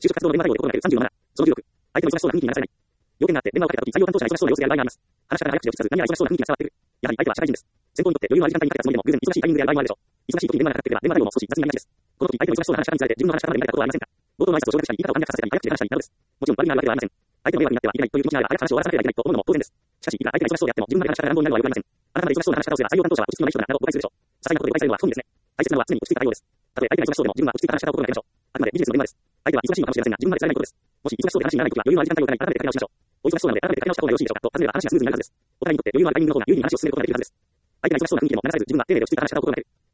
就職活動の現場対応で心がける37。その16。相手の忙しそうな雰囲気に流されない。要点があって、電話をかけたとき、採用担当者が忙しそうな様子や場合があります。話し方が早口で落ち着かず、何やら忙しそうな雰囲気が伝わってくる。やはり相手は社会人です。先方にとって余裕のある時間帯にかけたつもりでも、偶然忙しいタイミングである場合もあるでしょう。忙しい時に電話がかかってくれば、電話対応も少し雑になりがちです。この時、相手の忙しそうな話し方につられて、自分の話し方で見られたことはありませんか？冒頭の挨拶を省略したり、言い方を簡略化させたり、早口で話したりなどです。もちろん悪気があるわけではありません。相手の迷惑になってはいけないという気持ちがあれば、早く話を終わらせなければいけないと思うのも当然です。しかし、いくら相手が忙しそうであっても、自分まで話し方が乱暴になるのは良くありません。あなたまで忙しそうな話し方をすれば、採用担当者は落ち着きのない人だなど誤解するでしょう。些細なことで誤解されるのは不本意ですね。大切なのは常に落ち着いた対応です。たとえ相手が忙しそうでも、自分は落ち着いた話し方を心がけましょう。あくまでビジネスの現場です。相手は忙しいのかもしれませんが、自分まで辛いことです。もし忙しそうで話にならないときは、余裕のある時間帯を改めて書き直しましょう。お忙しそうなので、改めて書き直した方がよろしいでしょうかと尋ねれば話がスムーズになるはずです。お互いにとって余裕のあるタイミングの方が有利に話を進めることができるはずです。相手が忙しそうな雰囲気でも流されず、自分は丁寧で落ち着いた話し方を心がける。